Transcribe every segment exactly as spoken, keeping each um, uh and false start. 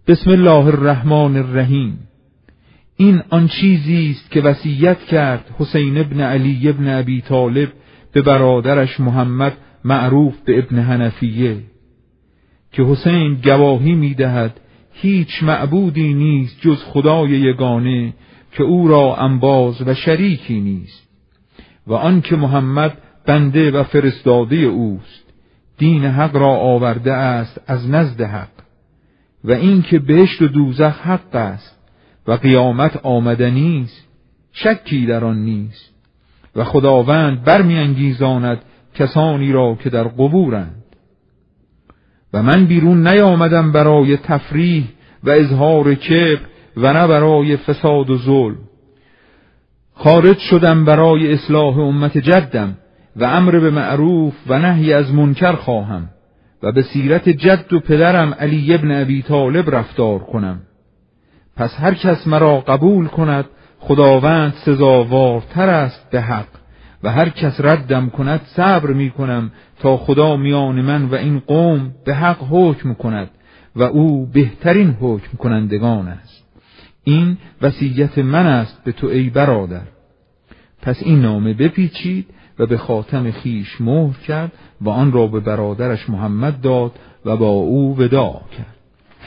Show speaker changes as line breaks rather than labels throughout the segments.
بسم الله الرحمن الرحیم. این آن چیزی است که وصیت کرد حسین ابن علی ابن ابی طالب به برادرش محمد معروف به ابن حنفیه که حسین گواهی می‌دهد هیچ معبودی نیست جز خدای یگانه که او را انباز و شریکی نیست و آن که محمد بنده و فرستاده اوست، دین حق را آورده است از نزد حق و این که بهشت و دوزخ حق است و قیامت آمدنی است، شکی در آن نیست و خداوند برمی‌انگیزاند کسانی را که در قبورند. و من بیرون نیامدم برای تفریح و اظهار کبر و نه برای فساد و ظلم. خارج شدم برای اصلاح امت جدم و امر به معروف و نهی از منکر خواهم و به سیرت جد و پدرم علی ابن ابی طالب رفتار کنم. پس هر کس مرا قبول کند خداوند سزاوارتر است به حق و هر کس ردم کند صبر می کنم تا خدا میان من و این قوم به حق حکم کند و او بهترین حکم کنندگان است. این وصیت من است به تو ای برادر. پس این نامه بپیچید و به خاتم خیش مهر کرد و آن را به برادرش محمد داد و با او وداع کرد.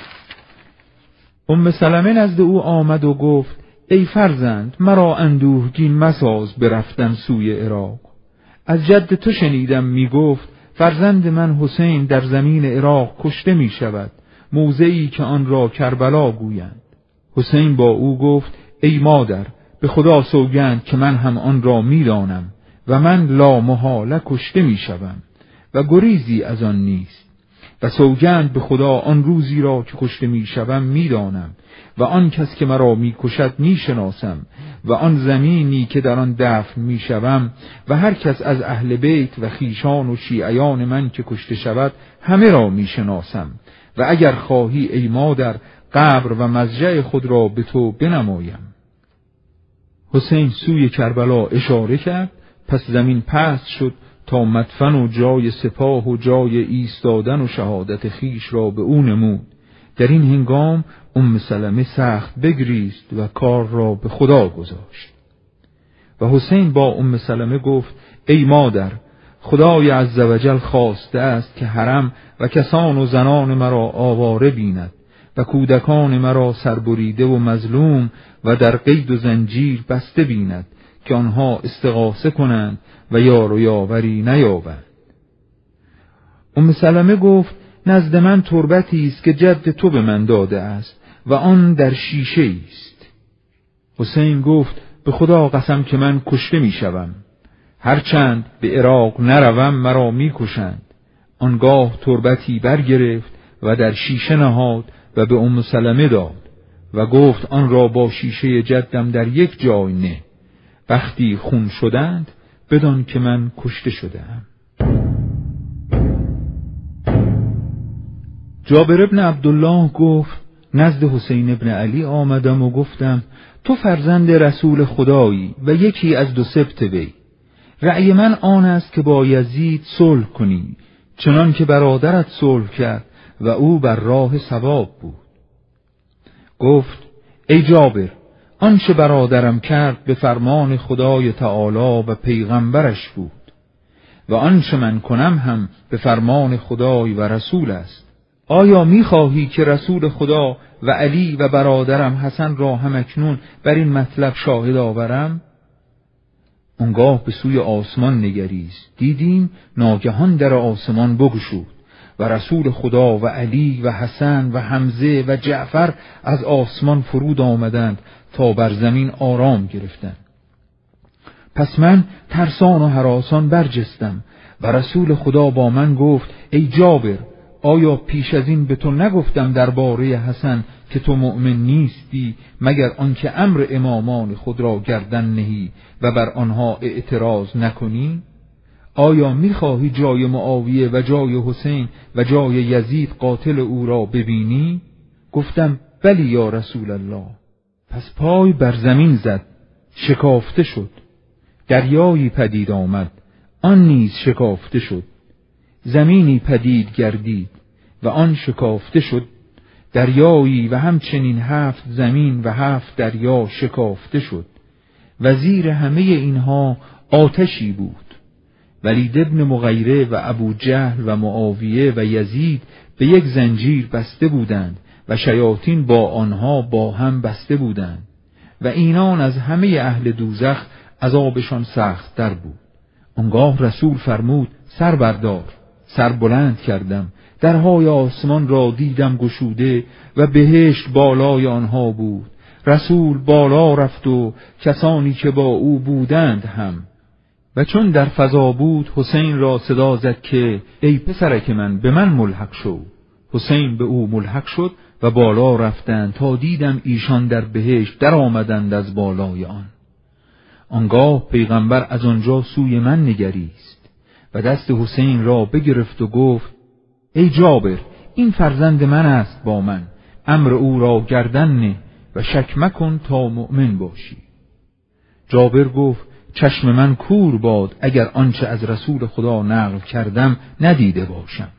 ام سلمه نزد او آمد و گفت ای فرزند، مرا اندوهگین مساز برفتن سوی عراق. از جد تو شنیدم می گفت فرزند من حسین در زمین عراق کشته می شود، موضعی که آن را کربلا گویند. حسین با او گفت ای مادر، به خدا سوگند که من هم آن را می دانم و من لا محاله کشته می شوم و گریزی از آن نیست و سوگند به خدا آن روزی را که کشته می شوم می دانم و آن کس که مرا می کشد می شناسم و آن زمینی که در آن دفن می شوم و هر کس از اهل بیت و خیشان و شیعیان من که کشته شود همه را می شناسم و اگر خواهی ای مادر قبر و مضجع خود را به تو بنمایم. حسین سوی کربلا اشاره کرد، پس زمین پست شد تا مدفن و جای سپاه و جای ایستادن و شهادت خیش را به او نمود. در این هنگام ام سلمه سخت بگریست و کار را به خدا گذاشت. و حسین با ام سلمه گفت ای مادر، خدای عزوجل خواسته است که حرم و کسان و زنان مرا آواره بیند و کودکان مرا سربریده و مظلوم و در قید و زنجیر بسته بیند که آنها استغاثه کنند و یار و یاوری نیابند. ام سلمه گفت نزد من تربتی است که جد تو به من داده است و آن در شیشه است. حسین گفت به خدا قسم که من کشته می شوم، هرچند به عراق نروم مرا می کشند. آنگاه تربتی برگرفت و در شیشه نهاد و به ام سلمه داد و گفت آن را با شیشه جدم در یک جای نه، وقتی خون شدند بدان که من کشته شدم. جابر ابن عبدالله گفت نزد حسین ابن علی آمدم و گفتم تو فرزند رسول خدایی و یکی از دو سبط وی. رأی من آن است که با یزید صلح کنی، چنان که برادرت صلح کرد و او بر راه صواب بود. گفت ای جابر، آنچه برادرم کرد به فرمان خدای تعالی و پیغمبرش بود و آنچه من کنم هم به فرمان خدای و رسول است. آیا می‌خواهی که رسول خدا و علی و برادرم حسن را همکنون بر این مطلب شاهد آورم؟ آنگاه به سوی آسمان نگریست، دیدیم ناگهان در آسمان بگشود و رسول خدا و علی و حسن و حمزه و جعفر از آسمان فرود آمدند تا بر زمین آرام گرفتند. پس من ترسان و هراسان برجستم و رسول خدا با من گفت ای جابر، آیا پیش از این به تو نگفتم درباره حسن که تو مؤمن نیستی مگر آنکه امر امامان خود را گردن نهی و بر آنها اعتراض نکنی؟ آیا میخواهی جای معاویه و جای حسین و جای یزید قاتل او را ببینی؟ گفتم بلی یا رسول الله. پس پای بر زمین زد، شکافته شد. دریایی پدید آمد، آن نیز شکافته شد. زمینی پدید گردید و آن شکافته شد دریایی و همچنین هفت زمین و هفت دریا شکافته شد. وزیر همه اینها آتشی بود. ولید ابن مغیره و ابو جهل و معاویه و یزید به یک زنجیر بسته بودند و شیاطین با آنها با هم بسته بودند و اینان از همه اهل دوزخ عذابشان سخت در بود. آنگاه رسول فرمود سر بردار. سر بلند کردم، درهای آسمان را دیدم گشوده و بهشت بالای آنها بود. رسول بالا رفت و کسانی که با او بودند هم. و چون در فضا بود حسین را صدا زد که ای پسرک من به من ملحق شو. حسین به او ملحق شد و بالا رفتند تا دیدم ایشان در بهشت در آمدند از بالای آن. آنگاه پیغمبر از آنجا سوی من نگریست و دست حسین را بگرفت و گفت ای جابر، این فرزند من است با من، امر او را گردن نه و شک مکن تا مؤمن باشی. جابر گفت چشم من کور باد اگر آنچه از رسول خدا نقل کردم ندیده باشم.